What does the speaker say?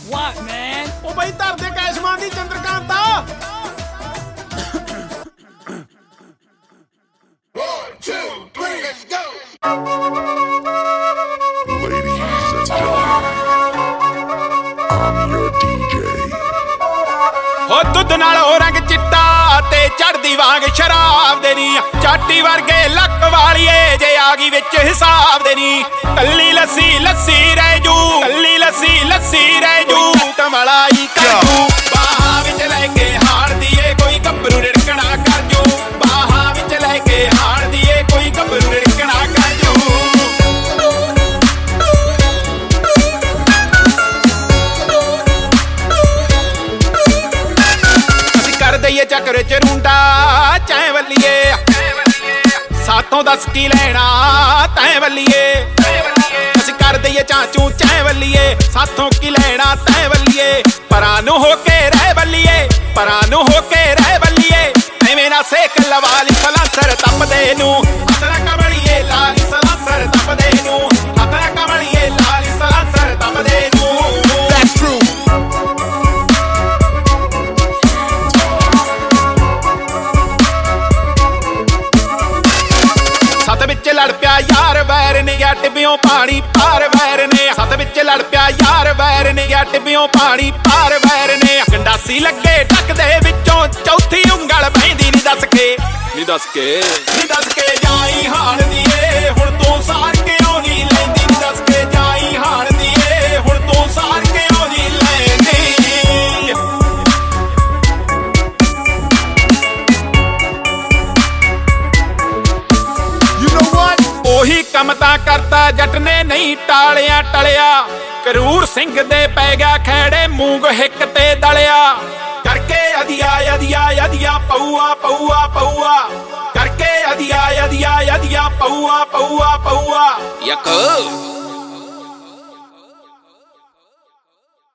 What, man? ਉਹ ਬਈ ਧਰ ਦੇ ਕੈਸ਼ਮਾਨ ਦੀ ਚੰਦਰਕਾਂਤਾ। ਹੋ ਦੁੱਧ ਨਾਲ ਹੋ ਰੰਗ ਚਿੱਟਾ ਤੇ ਚੜਦੀ ਵਾਂਗ ਸ਼ਰਾਬ ਦੇ ਨੀ ਚਾਟੀ ਵਰਗੇ ਲੱਕ ਵਾਲੀਏ ਜੇ ਆ ਗਈ ਵਿੱਚ ਹਿਸਾਬ ਦੇ ਨੀ ਕੱਲੀ ਲੱਸੀ ਲੱਸੀ ਰਹਿ ਜੂ ਕੱਲੀ ਲੱਸੀ ਲੱਸੀ ਰਹਿ ਜੂ ਕਮਲਾਈ ਕਰ ਜੂ ਬਾਹਾਂ ਵਿੱਚ ਲੈ ਕੇ ਹਾਰਦੀ ਏ ਕੋਈ ਗੱਭਰੂ ਰਿੜਕਣਾ ਕਰ ਜੂ ਬਾਹਾਂ ਵਿੱਚ ਲੈ ਕੇ ਹਾਰਦੀ ਏ ਕੋਈ ਗੱਭਰੂ ਰਿੜਕਣਾ ਕਰ ਜੂ ਦਈਏ ਚੱਕਰ ਚ ਰੁੰਡਾ ਚਾਹੇ ਵੱਲੀਏ ਸਾਥੋਂ ਦੱਸ ਕੀ ਲੈਣਾ ਤੈਂ ਵੱਲੀਏ ਅਸੀਂ ਕਰ ਦਈਏ ਚਾਚੂ ਚਾਹੇ ਵੱਲੀਏ ਸਾਥੋਂ ਕੀ ਲੈਣਾ ਤੈਂ ਵੱਲੀਏ ਪਰਾਂ ਨੂੰ ਹੋ ਕੇ ਰਹਿ ਵੱਲੀਏ ਪਰਾਂ ਨੂੰ ਹੋ ਕੇ ਰਹਿ ਵੱਲੀਏ ਐਵੇਂ ਨਾ ਸੇਕ ਲਵਾ ਲਈ ਸਲਾਂਸਰ ਤਪਦੇ ਨੂੰ ਅਸਰਾ ਕਮਲੀਏ ਲਾਲੀ ਸਲਾਂਸਰ ਤਪਦੇ ਨੂੰ ਅਸਰਾ ਕਮਲੀਏ ਲਾਲੀ ਸਲਾਂਸਰ ਤਪਦੇ ਨੂੰ That's true ਸੱਤ ਵਿੱਚ ਲੜ ਪਿਆ ਯਾਰ ਵੈਰ ਨੇ ਗਿਆ ਟਿੱਬਿਓਂ ਪਾਣੀ ਪਾਰ ਵੈਰ ਨੇ ਸੱਤ ਵਿੱਚ ਲੜ ਪਿਆ ਯਾਰ ਵੈਰ ਨੇ ਗਿਆ ਟਿੱਬਿਓਂ ਪਾਣੀ ਪਾਰ ਵੈਰ ਨੇ ਗੰਡਾਸੀ ਲੱਗੇ ਟੱਕ ਦੇ ਵਿੱਚੋਂ ਚੌਥੀ ਉਂਗਲ ਬਹਿੰਦੀ ਨੀ ਦੱਸ ਕੇ ਜਾਈ ਹਾਣਦੀ ਏ ਹੁਣ ਤੂੰ ਸਾਰ ਕਿਉਂ ਨੀ ਲੈਂਦੀ ਨੀ ਦੱਸ ਕੇ ਜਾਈ ਹਾਣਦੀ ਏ ਹੁਣ ਤੂੰ ਸਾਰ ਕਿਉਂ ਨੀ ਲੈਂਦੀ ਉਹੀ ਕੰਮ ਤਾਂ ਕਰਤਾ ਜੱਟ ਨੇ ਨਹੀਂ ਟਾਲਿਆ ਟਲਿਆ ਕਰੂਰ ਸਿੰਘ ਦੇ ਪੈ ਗਿਆ ਖੈੜੇ ਮੂੰਗ ਹਿੱਕ ਤੇ ਦਲਿਆ ਕਰਕੇ ਅਧਿਆ ਅਧਿਆ ਅਧਿਆ ਪਊਆ ਪਊਆ ਪਊਆ ਕਰਕੇ ਅਧਿਆ ਅਧਿਆ ਅਧਿਆ ਪਊਆ ਪਊਆ ਪਊਆ ਯਕ